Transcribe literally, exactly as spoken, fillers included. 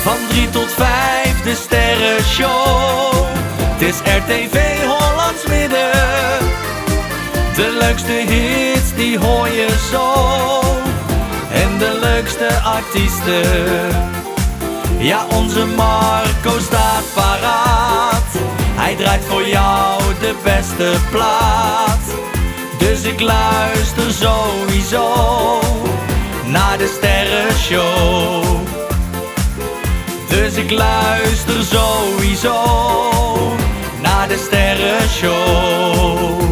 Van drie tot vijf de sterrenshow. Het is R T V Hollands Midden. De leukste hits die hoor je zo. En de leukste artiesten. Ja, onze Marco staat paraat. Hij draait voor jou de beste plaat. Dus ik luister sowieso naar de sterrenshow. Dus ik luister sowieso naar de sterrenshow.